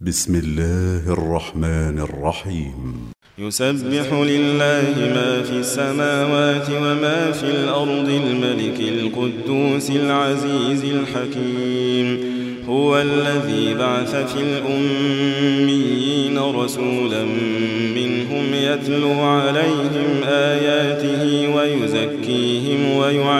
بسم الله الرحمن الرحيم. يسبح لله ما في السماوات وما في الأرض الملك القدوس العزيز الحكيم. هو الذي بعث في الأميين رسولا منهم يتلو عليهم آياته ويزكيهم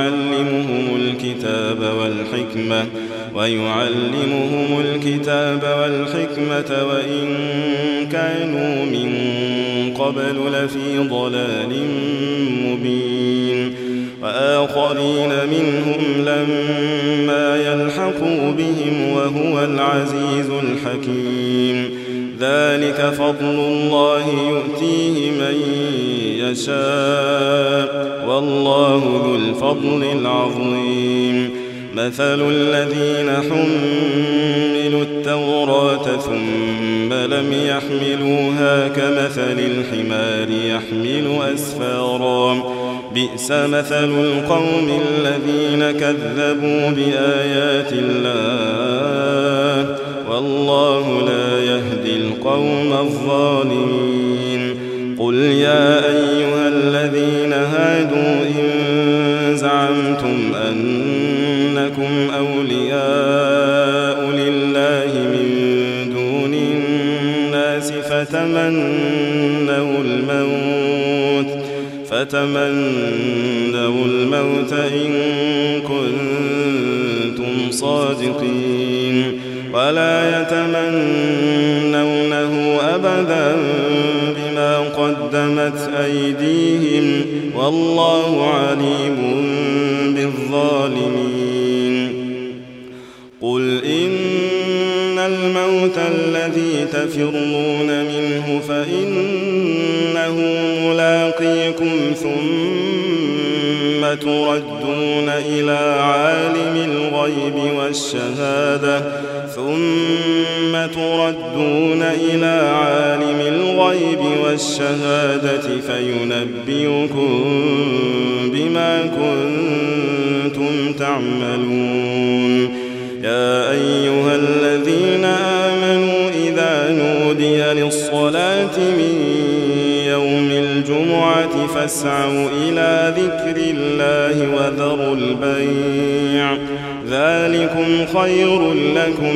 ويعلمهم الكتاب والحكمة وإن كانوا من قبل لفي ضلال مبين. وآخرين منهم لما يلحقوا بهم وهو العزيز الحكيم. ذلك فضل الله يؤتيه من يشاء والله ذو الفضل العظيم. مثل الذين حملوا التوراة ثم لم يحملوها كمثل الحمار يحمل أسفارا بئس مثل القوم الذين كذبوا بآيات الله والله لا يهدي القوم الظالمين. قل يا أيها الذين هادوا إن زعمتم أنكم أولياء لله من دون الناس فتمنوا الموت إن كنتم صادقين ولا يتمنونه أبدا بما قدمت أيديهم والله عليم بالظالمين. قل إن الموت الذي تفرون منه فإنه ملاقيكم ثم تردون إلى عالم الغيب والشهادة فينبئكم بما كنتم تعملون. يا أيها الذين آمنوا إذا نودي للصلاة من يوم الجمعة فاسعوا إلى ذكر الله وذروا البيع ذلكم خير لكم